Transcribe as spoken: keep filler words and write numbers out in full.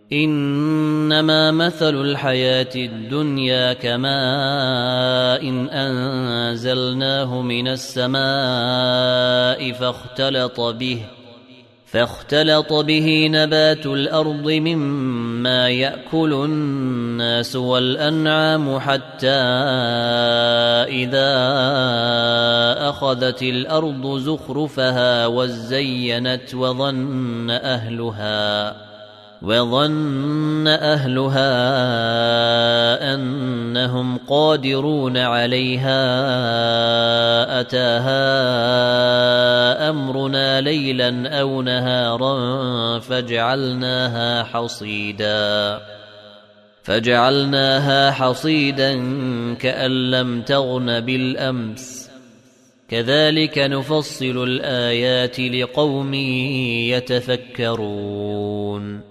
إنما مثل الحياة الدنيا كماء إن أنزلناه من السماء فاختلط به فاختلط به نبات الأرض مما يأكل الناس والأنعام حتى إذا أخذت الأرض زخرفها وزينت وظن أهلها وظن أهلها أنهم قادرون عليها أتاها أمرنا ليلا أو نهارا فجعلناها حصيدا فجعلناها حصيدا كأن لم تغن بالأمس كذلك نفصل الآيات لقوم يتفكرون